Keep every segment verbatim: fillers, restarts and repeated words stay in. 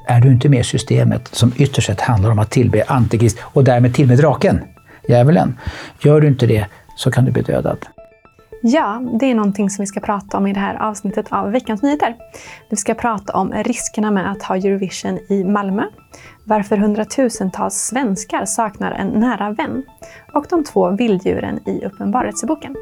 är du inte med i systemet som ytterst sett handlar om att tillbe Antikrist och därmed till med draken, djävulen. Gör du inte det så kan du bli dödad. Ja, det är någonting som vi ska prata om i det här avsnittet av Veckans Nyheter. Vi ska prata om riskerna med att ha Eurovision i Malmö, varför hundratusentals svenskar saknar en nära vän och de två vilddjuren i Uppenbarelseboken.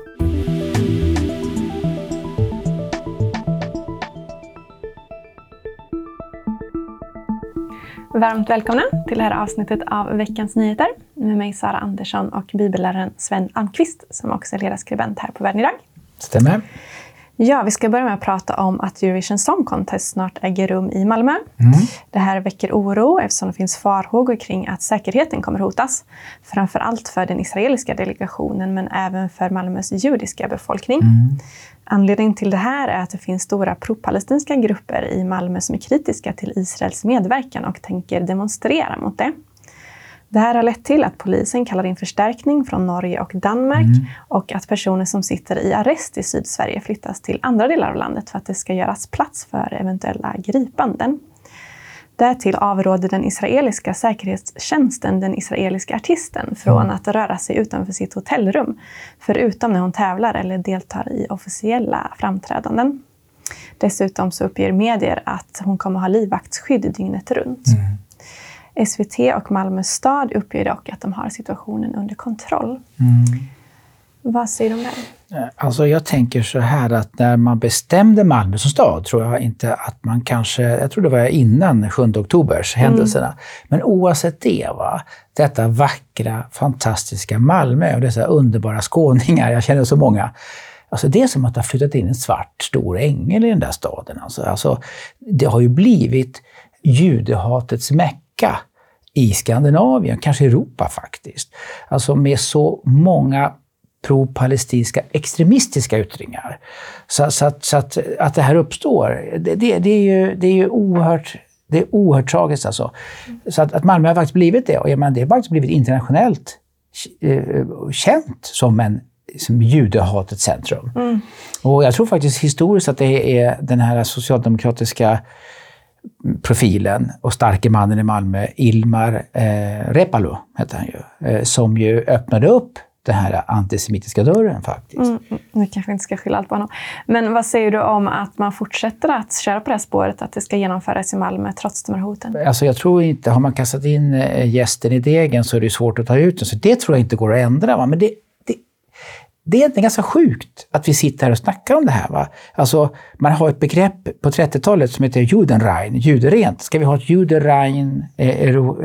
Varmt välkomna till det här avsnittet av Veckans Nyheter med mig Sara Andersson och bibelläraren Sven Almqvist som också är ledarskribent här på Världen idag. Stämmer. Ja, vi ska börja med att prata om att Eurovision Song Contest snart äger rum i Malmö. Mm. Det här väcker oro eftersom det finns farhågor kring att säkerheten kommer hotas. Framförallt för den israeliska delegationen men även för Malmös judiska befolkning. Mm. Anledningen till det här är att det finns stora pro-palestinska grupper i Malmö som är kritiska till Israels medverkan och tänker demonstrera mot det. Det här har lett till att polisen kallar in förstärkning från Norge och Danmark mm. och att personer som sitter i arrest i Sydsverige flyttas till andra delar av landet för att det ska göras plats för eventuella gripanden. Därtill avråder den israeliska säkerhetstjänsten den israeliska artisten från mm. att röra sig utanför sitt hotellrum, förutom när hon tävlar eller deltar i officiella framträdanden. Dessutom så uppger medier att hon kommer ha livvaktsskydd dygnet runt. Mm. S V T och Malmö stad uppger dock att de har situationen under kontroll. Mm. Vad säger du om det? Alltså jag tänker så här att när man bestämde Malmö som stad tror jag inte att man kanske, jag tror det var innan sjunde oktobers händelserna. Mm. Men oavsett det va, detta vackra, fantastiska Malmö och dessa underbara skåningar, jag känner så många. Alltså det är som att ha flyttat in en svart stor ängel i den där staden. Alltså, alltså det har ju blivit judehatets mecka i Skandinavien, kanske Europa faktiskt. Alltså med så många pro-palestinska extremistiska yttringar. Så, så, att, så att, att det här uppstår, det, det, det, är, ju, det är ju oerhört, det är oerhört tragiskt alltså. Så att, att Malmö har faktiskt blivit det, och jag menar, det har faktiskt blivit internationellt eh, känt som en som judehatets centrum. Mm. Och jag tror faktiskt historiskt att det är den här socialdemokratiska profilen och starke mannen i Malmö, Ilmar eh, Reepalu heter han ju, eh, som ju öppnade upp den här antisemitiska dörren faktiskt. Mm, nu kanske inte ska skylla allt på honom. Men vad säger du om att man fortsätter att köra på det här spåret, att det ska genomföras i Malmö trots de här hoten? Alltså jag tror inte, har man kastat in eh, gästen i degen så är det svårt att ta ut den. Så det tror jag inte går att ändra. Va? Men det, det, det är egentligen ganska sjukt att vi sitter här och snackar om det här. Va? Alltså man har ett begrepp på trettiotalet som heter Judenrein, juderent. Ska vi ha ett Judenrein eh,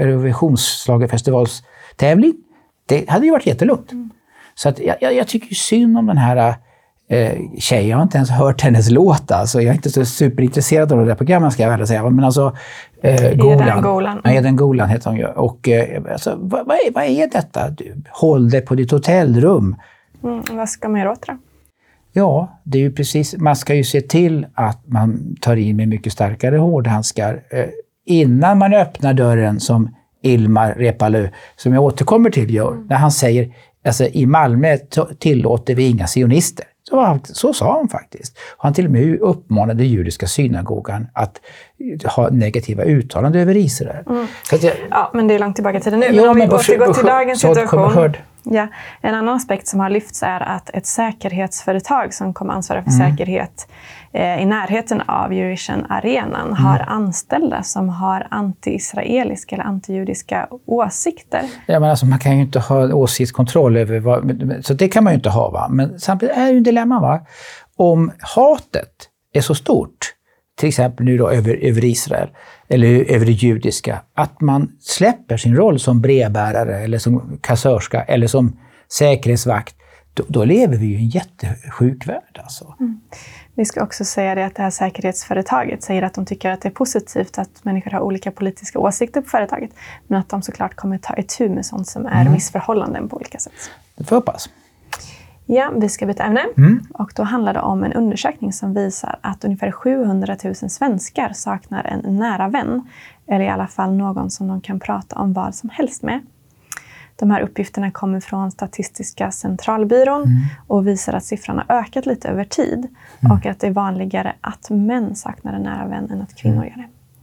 Eurovisionsschlagerfestivalstävling? Det hade ju varit jättelugnt. Mm. Så att jag, jag, jag tycker ju synd om den här eh, tjejen. Jag har inte ens hört hennes låt. Alltså. Jag är inte så superintresserad av det där programmet ska jag väl säga. Men alltså, eh, Golan. Golan. Ja, den Golan heter hon ju. Och eh, alltså, vad, vad, är, vad är detta? Du, håll dig på ditt hotellrum. Mm, vad ska man göra åt det? Ja, det är ju precis. Man ska ju se till att man tar in med mycket starkare hårdhandskar eh, innan man öppnar dörren som Ilmar Reepalu, som jag återkommer till, gör, när han säger alltså i Malmö tillåter vi inga sionister. Så, så sa han faktiskt. Han till och med uppmanade judiska synagogan att ha negativa uttalanden över Israel. Mm. Så att jag, ja, men det är långt tillbaka till det nu. Ja, men om vi men återgår till dagens situation. Ja, en annan aspekt som har lyfts är att ett säkerhetsföretag som kommer ansvara för mm. säkerhet eh, i närheten av Eurovision-arenan mm. har anställda som har anti-israeliska eller anti-judiska åsikter. Ja, men alltså, man kan ju inte ha åsiktskontroll över vad, så det kan man ju inte ha. Va? Men samtidigt är det ju en dilemma. Va? Om hatet är så stort, till exempel nu då över, över Israel eller över det judiska, att man släpper sin roll som brevbärare eller som kassörska eller som säkerhetsvakt, då, då lever vi ju i en jättesjuk värld alltså. Mm. Vi ska också säga det att det här säkerhetsföretaget säger att de tycker att det är positivt att människor har olika politiska åsikter på företaget, men att de såklart kommer ta itu med sånt som är mm. missförhållanden på olika sätt. Det får hoppas. Ja, vi ska byta ämne. Mm. Och då handlar det om en undersökning som visar att ungefär sjuhundratusen svenskar saknar en nära vän. Eller i alla fall någon som de kan prata om vad som helst med. De här uppgifterna kommer från Statistiska centralbyrån mm. och visar att siffran har ökat lite över tid. Mm. Och att det är vanligare att män saknar en nära vän än att kvinnor mm. gör det.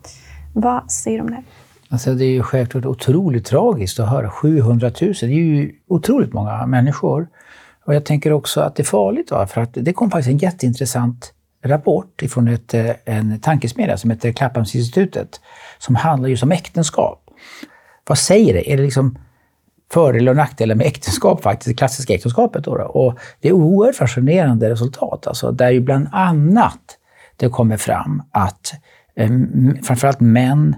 Vad säger du om det? Alltså det är ju självklart otroligt tragiskt att höra sjuhundratusen. Det är ju otroligt många människor. Och jag tänker också att det är farligt, va? För att det kom faktiskt en jätteintressant rapport ifrån ett, en tankesmedja som heter Klapphamnsinstitutet som handlar just om äktenskap. Vad säger det? Är det liksom fördelar och nackdelar med äktenskap faktiskt, det klassiska äktenskapet då, då? Och det är oerhört fascinerande resultat, alltså, där ju bland annat det kommer fram att eh, framförallt män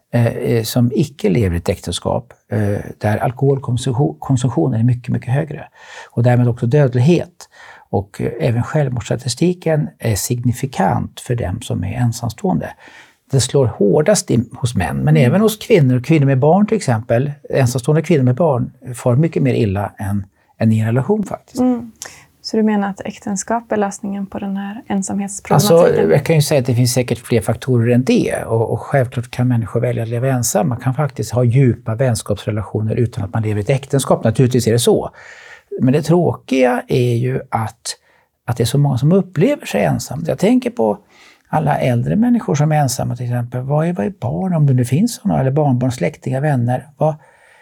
eh, som icke lever i ett äktenskap eh, där alkoholkonsumtionen är mycket, mycket högre och därmed också dödlighet. Och även självmordsstatistiken är signifikant för dem som är ensamstående. Det slår hårdast in hos män, men mm. även hos kvinnor. Kvinnor med barn till exempel. Ensamstående kvinnor med barn får mycket mer illa än, än i en relation faktiskt. Mm. Så du menar att äktenskap är lösningen på den här ensamhetsproblematiken? Alltså, jag kan ju säga att det finns säkert fler faktorer än det. Och, och självklart kan människor välja att leva ensam. Man kan faktiskt ha djupa vänskapsrelationer utan att man lever i ett äktenskap. Naturligtvis är det så. Men det tråkiga är ju att, att det är så många som upplever sig ensamma. Jag tänker på alla äldre människor som är ensamma till exempel. Vad är, vad är barn, om det nu finns sådana, eller barnbarn, släktingar, vänner? Vad,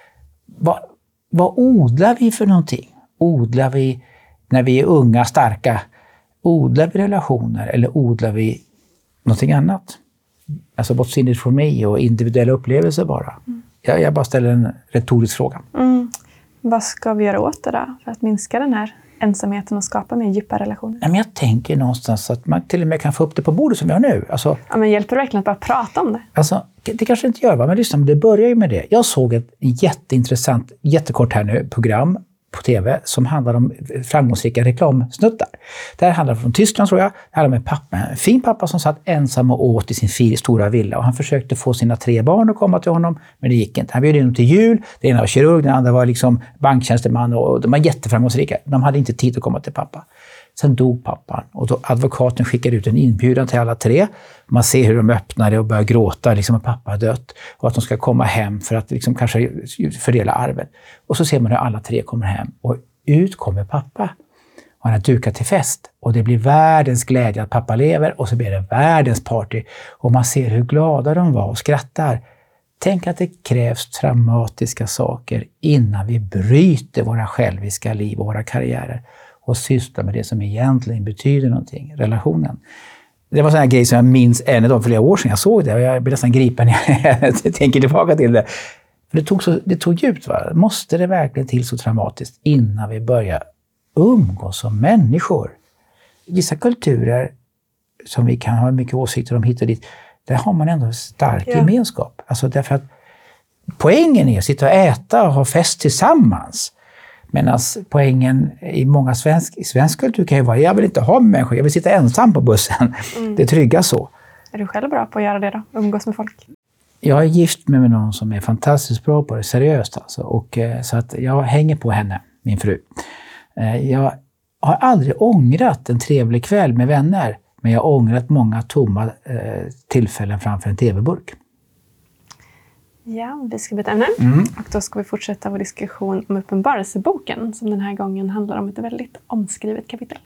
vad, vad odlar vi för någonting? Odlar vi när vi är unga, starka? Odlar vi relationer eller odlar vi någonting annat? Alltså what's in it for me och individuella upplevelser bara. Mm. Jag, jag bara ställer en retorisk fråga. Mm. Vad ska vi göra åt det då för att minska den här ensamheten och skapa mer djupa relationer? Ja, men jag tänker någonstans att man till och med kan få upp det på bordet som vi har nu. Alltså, ja, men hjälper det verkligen att bara prata om det? Alltså, det kanske inte gör, va? Men lyssna, det börjar ju med det. Jag såg ett jätteintressant, jättekort här nu, program på tv som handlar om framgångsrika reklamsnuttar. Det här handlar från Tyskland tror jag. Det handlar om en pappa, en fin pappa som satt ensam och åt i sin fin, stora villa. Och han försökte få sina tre barn att komma till honom, men det gick inte. Han bjöd in dem till jul. Det ena var kirurg, den andra var liksom banktjänsteman och de var jätteframgångsrika. De hade inte tid att komma till pappa. Sen dog pappan och då advokaten skickade ut en inbjudan till alla tre. Man ser hur de öppnar det och börjar gråta liksom att pappa har dött och att de ska komma hem för att liksom kanske fördela arvet. Och så ser man hur alla tre kommer hem och ut kommer pappa. Och han har dukat till fest och det blir världens glädje att pappa lever och så blir det världens party. Och man ser hur glada de var och skrattar. Tänk att det krävs traumatiska saker innan vi bryter våra själviska liv och våra karriärer och syssla med det som egentligen betyder någonting, relationen. Det var sån här grej som jag minns en av de flera år sedan jag såg det och jag blev nästan gripen när jag tänker tillbaka till det. För det tog, så, det tog djupt, va? Måste det verkligen till så traumatiskt innan vi börjar umgås som människor? Vissa kulturer som vi kan ha mycket åsikter om hit och dit, där har man ändå stark ja. gemenskap. Alltså därför att poängen är att sitta och äta och ha fest tillsammans. Medan poängen i många svensk, i svensk kultur kan ju vara, jag vill inte ha människor, jag vill sitta ensam på bussen. Mm. Det är trygga så. Är du själv bra på att göra det då? Umgås med folk? Jag är gift med någon som är fantastiskt bra på det, seriöst alltså. Och, så att jag hänger på henne, min fru. Jag har aldrig ångrat en trevlig kväll med vänner, men jag har ångrat många tomma tillfällen framför en tv-burk. Ja, vi ska byta ämne. Mm. Och då ska vi fortsätta vår diskussion om Uppenbarelseboken som den här gången handlar om ett väldigt omskrivet kapitel.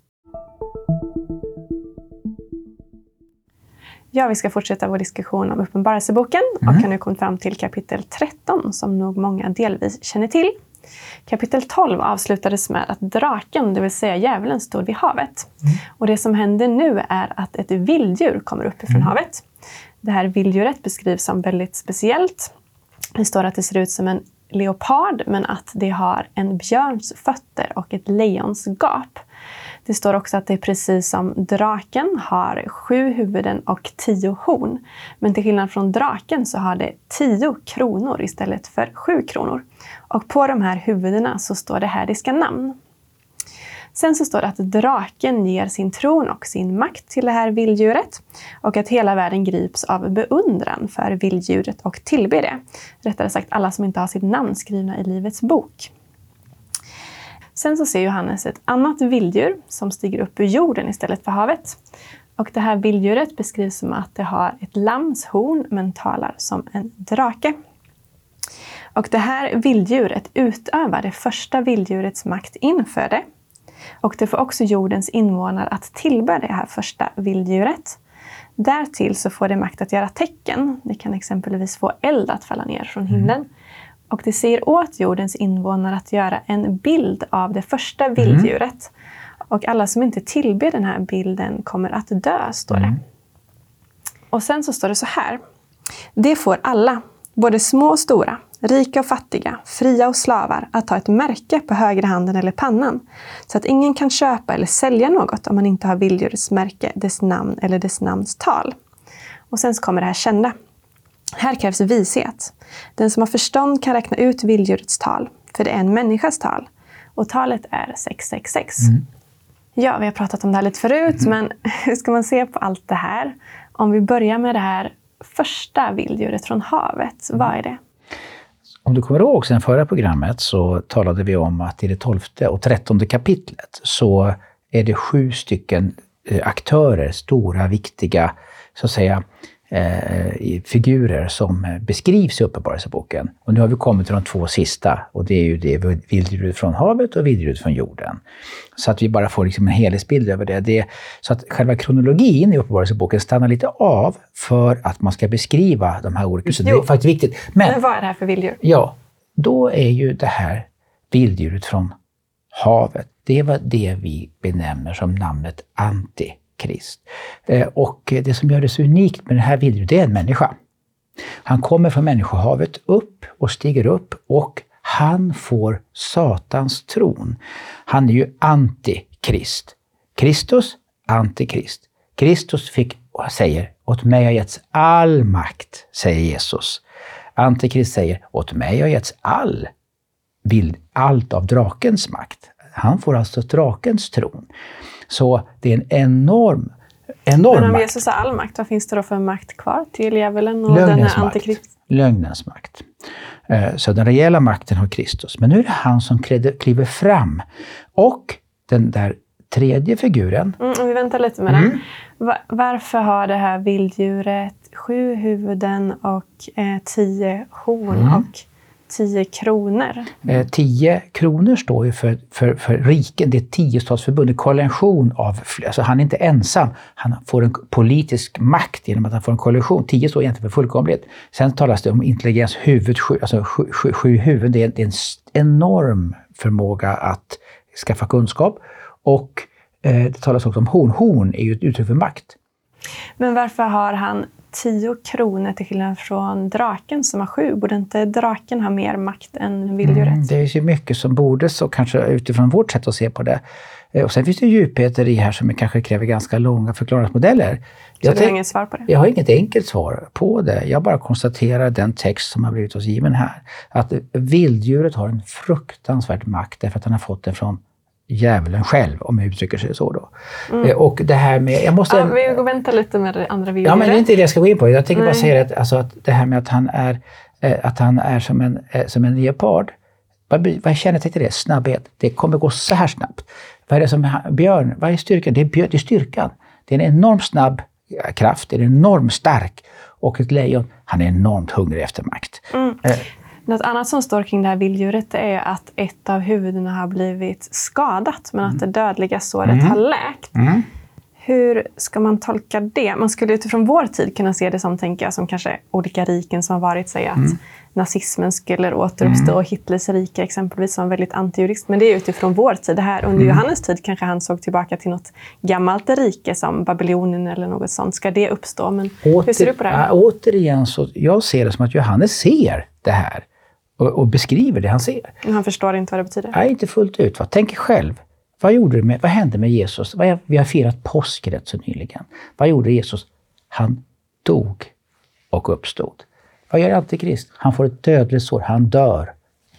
Ja, vi ska fortsätta vår diskussion om Uppenbarelseboken mm. och har nu kommit fram till kapitel tretton som nog många delvis känner till. Kapitel tolv avslutades med att draken, det vill säga djävulen, stod vid havet. Mm. Och det som händer nu är att ett vilddjur kommer upp ifrån mm. havet. Det här vilddjuret beskrivs som väldigt speciellt. Det står att det ser ut som en leopard men att det har en björns fötter och ett lejons gap. Det står också att det är precis som draken har sju huvuden och tio horn. Men till skillnad från draken så har det tio kronor istället för sju kronor. Och på de här huvudena så står det härdiska namn. Sen så står det att draken ger sin tron och sin makt till det här vilddjuret. Och att hela världen grips av beundran för vilddjuret och tillber det. Rättare sagt alla som inte har sitt namn skrivna i livets bok. Sen så ser Johannes ett annat vilddjur som stiger upp ur jorden istället för havet. Och det här vilddjuret beskrivs som att det har ett lams horn men talar som en drake. Och det här vilddjuret utövar det första vilddjurets makt inför det. Och det får också jordens invånare att tillbe det här första vilddjuret. Därtill så får det makt att göra tecken. Det kan exempelvis få eld att falla ner från himlen. Mm. Och det säger åt jordens invånare att göra en bild av det första vilddjuret. Mm. Och alla som inte tillber den här bilden kommer att dö, står det. Mm. Och sen så står det så här. Det får alla, både små och stora, rika och fattiga, fria och slavar, att ta ett märke på högra handen eller pannan. Så att ingen kan köpa eller sälja något om man inte har vilddjurets märke, dess namn eller dess namns tal. Och sen så kommer det här kända. Här krävs vishet. Den som har förstånd kan räkna ut vilddjurets tal, för det är en människas tal. Och talet är sex sex sex. Mm. Ja, vi har pratat om det här lite förut, mm. men hur ska man se på allt det här? Om vi börjar med det här första vilddjuret från havet, vad är det? Om du kommer ihåg sen förra programmet så talade vi om att i det tolfte och trettonde kapitlet så är det sju stycken aktörer, stora, viktiga, så att säga, eh, figurer som beskrivs i Uppenbarelseboken. Och nu har vi kommit till de två sista, och det är ju det vilddjuret från havet och vilddjuret från jorden. Så att vi bara får liksom en helhetsbild över det. det. Så att själva kronologin i Uppenbarelseboken stannar lite av för att man ska beskriva de här olika. Så det är faktiskt viktigt. Men, Men vad är det här för vilddjur? Ja, då är ju det här vilddjuret från havet. Det var det vi benämner som namnet Antikrist. Eh, och det som gör det så unikt med det här vilddjuret, det är en människa. Han kommer från människohavet upp och stiger upp, och han får Satans tron. Han är ju Antikrist. Kristus, Antikrist. Kristus fick, och säger, åt mig har getts all makt, säger Jesus. Antikrist säger, åt mig har getts all, vill, allt av drakens makt. Han får alltså drakens tron. Så det är en enorm, enorm Men om makt. Jesus har all makt, vad finns det då för makt kvar till djävulen och den här Antikrist? Lögnens makt. Så den rejäla makten har Kristus. Men nu är det han som kliver fram. Och den där tredje figuren. Mm, vi väntar lite med mm. den. Varför har det här vilddjuret sju huvuden och eh, tio horn mm. och tio kronor? Eh, tio kronor står ju för, för, för riken. Det är ett tiostatsförbund, en koalition av, alltså han är inte ensam. Han får en politisk makt genom att han får en koalition. Tio står egentligen för fullkomlighet. Sen talas det om intelligens, huvud, sju, alltså sju, sju, sju huvuden. Det är, det är en enorm förmåga att skaffa kunskap. Och eh, det talas också om horn. Horn är ju ett uttryck för makt. Men varför har han tio kronor till skillnad från draken som har sju? Borde inte draken ha mer makt än vilddjuret? Mm, det är ju mycket som borde, så kanske utifrån vårt sätt att se på det. Och sen finns det djupheter i här som kanske kräver ganska långa förklaringsmodeller. Så jag du har inget svar på det? Jag har inget enkelt svar på det. Jag bara konstaterar den text som har blivit oss given här. Att vilddjuret har en fruktansvärd makt därför att han har fått den från djävulen själv, om jag uttrycker sig så då. Mm. Och det här med... Jag måste, ja, vi går vänta lite med det andra vilddjuret. Ja, men det är inte det jag ska gå in på. Jag tänker Nej. bara säga att, alltså, att det här med att han är, att han är som en, som en leopard. Vad, vad kännetecknar det? Snabbhet. Det kommer gå så här snabbt. Vad är det som björn? Vad är styrkan? Det är, björn, det är styrkan. Det är en enormt snabb kraft. Det är enormt stark. Och ett lejon, han är enormt hungrig efter makt. Mm. Eh. Något annat som står kring det här vilddjuret är att ett av huvudena har blivit skadat, men att det dödliga såret mm. har läkt. Mm. Hur ska man tolka det? Man skulle utifrån vår tid kunna se det som, tänker jag, som kanske olika riken som har varit, säga att mm. nazismen skulle återuppstå mm. och Hitlers rike exempelvis som var väldigt antijudiskt. Men det är utifrån vår tid. Det här under mm. Johannes tid kanske han såg tillbaka till något gammalt rike som Babylonien eller något sånt. Ska det uppstå? Men Åter, hur ser du på det här? Äh, återigen, så jag ser det som att Johannes ser det här. Och, och beskriver det han ser. Men han förstår inte vad det betyder. Nej, inte fullt ut. Va? Tänk själv. Vad, gjorde det med, vad hände med Jesus? Vad, vi har firat påsk rätt så nyligen. Vad gjorde Jesus? Han dog och uppstod. Vad gör Antikrist? Han får ett dödligt sår. Han dör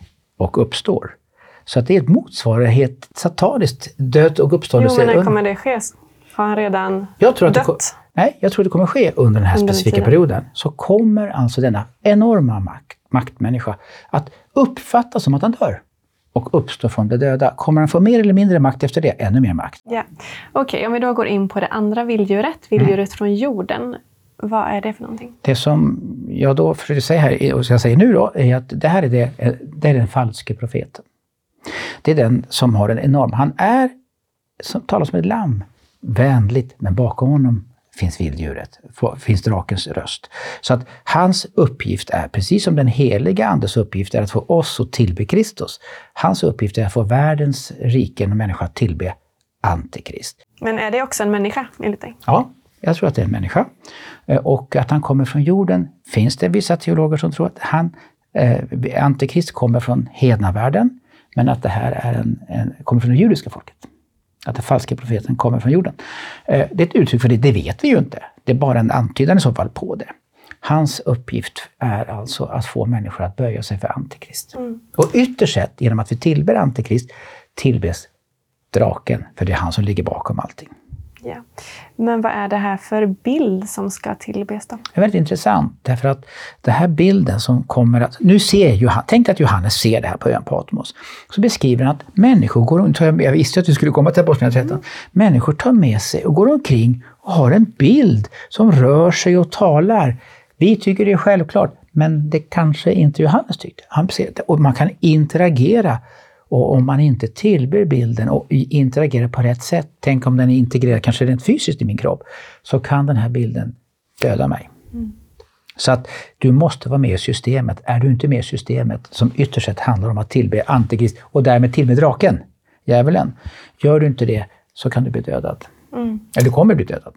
och uppstår. Så att det är ett motsvarighet sataniskt död och uppståndelse. Jo, men när kommer det ske? Har han redan jag tror att dött? Det kom, nej, jag tror det kommer ske under den här under specifika perioden. Så kommer alltså denna enorma makt, maktmänniska att uppfatta som att han dör och uppstå från det döda. Kommer han få mer eller mindre makt efter det? Ännu mer makt. Ja. Okej, okay, om vi då går in på det andra vilddjuret, vilddjuret mm. från jorden. Vad är det för någonting? Det som jag då försöker säga här, och jag säger nu då, är att det här är, det, det är den falske profeten. Det är den som har en enorm... Han är, som talas som ett lamm, vänligt, men bakom honom finns vilddjuret, finns drakens röst. Så att hans uppgift är, precis som den heliga andes uppgift är att få oss att tillbe Kristus. Hans uppgift är att få världens riken och människa att tillbe Antikrist. Men är det också en människa enligt dig? Ja, jag tror att det är en människa. Och att han kommer från jorden, finns det vissa teologer som tror att han, eh, Antikrist kommer från hednavärlden, men att det här är en, en, kommer från det judiska folket. Att den falska profeten kommer från jorden. Eh, det är ett uttryck för det, det vet vi ju inte. Det är bara en antydan i så fall på det. Hans uppgift är alltså att få människor att böja sig för Antikrist. Mm. Och ytterst sett, genom att vi tillber Antikrist, tillbes draken, för det är han som ligger bakom allting. Ja. Men vad är det här för bild som ska tillbes då? Det är väldigt intressant, därför att den här bilden som kommer att... Nu ser Johannes, tänk att Johannes ser det här på ön Patmos. Så beskriver han att människor går runt, jag visste att du skulle komma till Apostlagärningarna tretton. Mm. Människor tar med sig och går omkring och har en bild som rör sig och talar. Vi tycker det är självklart, men det kanske inte Johannes tyckte. Han ser det, och man kan interagera. Och om man inte tillber bilden och interagerar på rätt sätt, tänk om den är integrerad kanske rent fysiskt i min kropp, så kan den här bilden döda mig. Mm. Så att du måste vara med i systemet. Är du inte med i systemet, som ytterst sett handlar om att tillbe Antikrist och därmed tillbe draken, djävulen, gör du inte det så kan du bli dödad. Mm. Eller du kommer bli dödad.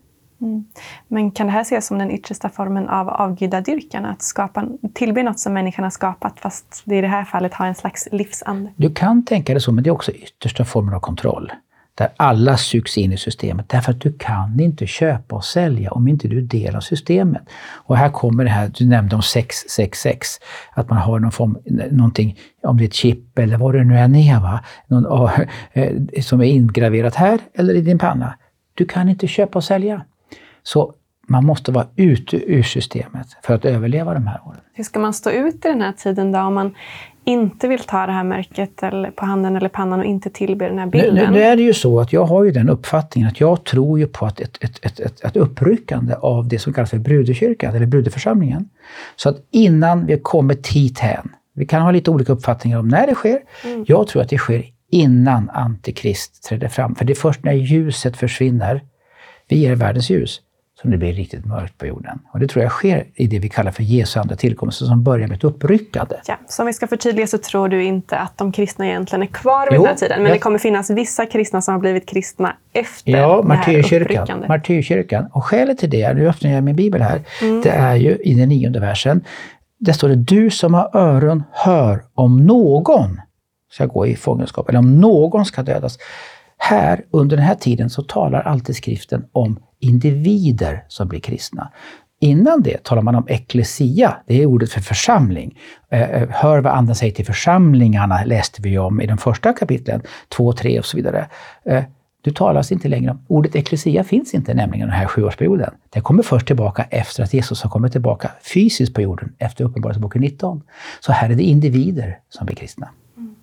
Mm. Men kan det här ses som den yttersta formen av avgudadyrkan? Att skapa, tillbe något som människan har skapat, fast det i det här fallet har en slags livsande? Du kan tänka det så, men det är också yttersta formen av kontroll. Där alla sugs in i systemet. Därför att du kan inte köpa och sälja om inte du är del av systemet. Och här kommer det här, du nämnde om sex sex sex. Att man har någon form, någonting, om det är ett chip eller vad det nu än är, va? Någon, äh, som är ingraverat här eller i din panna. Du kan inte köpa och sälja. Så man måste vara ute ur systemet för att överleva de här åren. Hur ska man stå ut i den här tiden då, om man inte vill ta det här märket eller på handen eller pannan och inte tillber den här bilden? Nu, nu är det ju så att jag har ju den uppfattningen att jag tror ju på att ett, ett, ett, ett, ett uppryckande av det som kallas för brudekyrkan eller brudeförsamlingen. Så att innan vi kommit hit hän, vi kan ha lite olika uppfattningar om när det sker. Mm. Jag tror att det sker innan Antikrist träder fram. För det är först när ljuset försvinner, vi är världens ljus, som det blir riktigt mörkt på jorden. Och det tror jag sker i det vi kallar för Jesu andra tillkomst, som börjar med ett uppryckande. Ja, så om vi ska förtydliga så tror du inte att de kristna egentligen är kvar vid jo, den här tiden. Men jag... det kommer finnas vissa kristna som har blivit kristna efter ja, det här uppryckandet. Martyrkyrkan. Och skälet till det, nu öppnar jag min bibel här, mm. det är ju i den nionde versen. Där står det, du som har öron hör om någon ska gå i fångenskap, eller om någon ska dödas. Här, under den här tiden, så talar alltid skriften om individer som blir kristna. Innan det talar man om eklesia, det är ordet för församling. Eh, hör vad anden säger till församlingarna, läste vi om i de första kapitlen, två, tre och så vidare. Eh, du talas inte längre om, ordet eklesia finns inte nämligen den här sjuårsperioden. Det kommer först tillbaka efter att Jesus har kommit tillbaka fysiskt på jorden, efter Uppenbarelseboken nitton. Så här är det individer som blir kristna. Mm.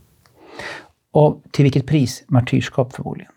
Och till vilket pris? Martyrskap förmodligen.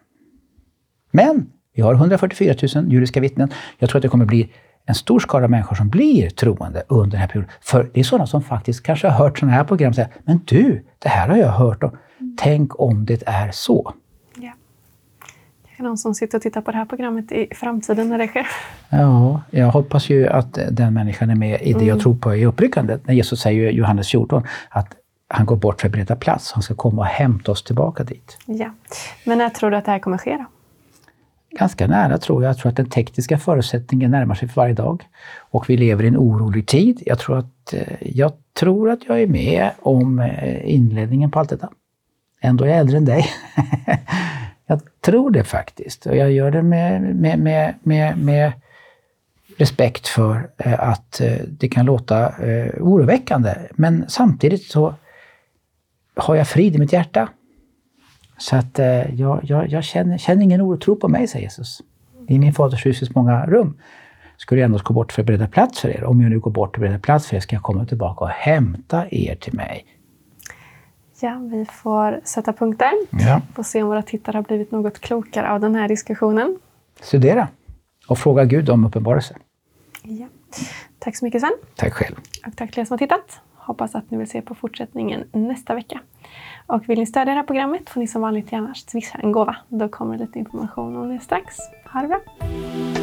Men vi har hundrafyrtiofyra tusen judiska vittnen. Jag tror att det kommer bli en stor skara människor som blir troende under den här perioden. För det är sådana som faktiskt kanske har hört sådana här program och säger, men du, det här har jag hört om. Mm. Tänk om det är så. Ja. Det är någon som sitter och tittar på det här programmet i framtiden när det sker. Ja, jag hoppas ju att den människan är med i det mm. jag tror på i uppryckandet. När Jesus säger i Johannes fjorton att han går bort för att bereda plats. Han ska komma och hämta oss tillbaka dit. Ja, men när tror du att det här kommer ske då? Ganska nära tror jag. Jag tror att den tekniska förutsättningen närmar sig för varje dag. Och vi lever i en orolig tid. Jag tror att jag, tror att jag är med om inledningen på allt detta. Ändå är jag äldre än dig. Jag tror det faktiskt. Och jag gör det med, med, med, med, med respekt för att det kan låta oroväckande. Men samtidigt så har jag frid i mitt hjärta. Så att eh, jag, jag, jag känner, känner ingen oro, tro på mig, säger Jesus. I min faders hus finns många rum. Skulle jag ändå gå bort för att bereda plats för er. Om jag nu går bort och bereda plats för er ska jag komma tillbaka och hämta er till mig. Ja, vi får sätta punkt där. Ja. Får se om våra tittare har blivit något klokare av den här diskussionen. Studera och fråga Gud om uppenbarelse. Ja. Tack så mycket, Sven. Tack själv. Och tack till er som har tittat. Hoppas att ni vill se på fortsättningen nästa vecka. Och vill ni stödja det här programmet får ni som vanligt gärna swisha en gåva. Då kommer lite information om det strax. Ha det bra!